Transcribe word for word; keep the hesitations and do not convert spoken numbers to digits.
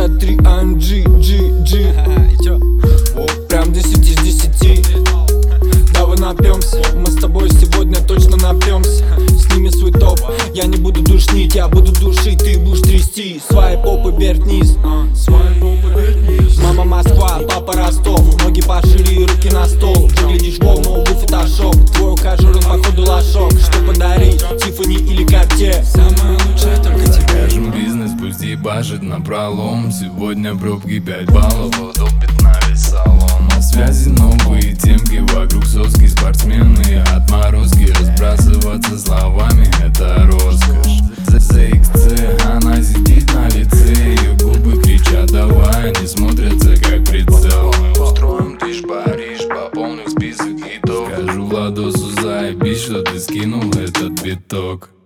шестьдесят три эй эм джи, джи, джи. Прям десять из десяти. Давай напьемся, мы с тобой сегодня точно напьемся. Сними свой топ, я не буду душнить, я буду душить, ты будешь трясти. Свои попы вверх вниз. Мама Москва, папа Ростов. Ноги пошире и руки на стол. Выглядишь волну, фотошоп. Твой ухажер, он походу лошок. Что подарить, Тиффани или Картье? Самое лучшее только тебе. Кажем бизнес, пусть ебашит напролом. Сегодня пробки пять баллов, утопит на весь салон. На связи новые темки, вокруг соски спортсмены. Отморозки, разбрасываться словами — это роскошь. зэ икс цэ, она сидит на лице. Ее губы кричат давай, они смотрятся как прицел. Мы устроим движ Париж, пополним список хитов. Скажу Владосу заебись, что ты скинул этот биток.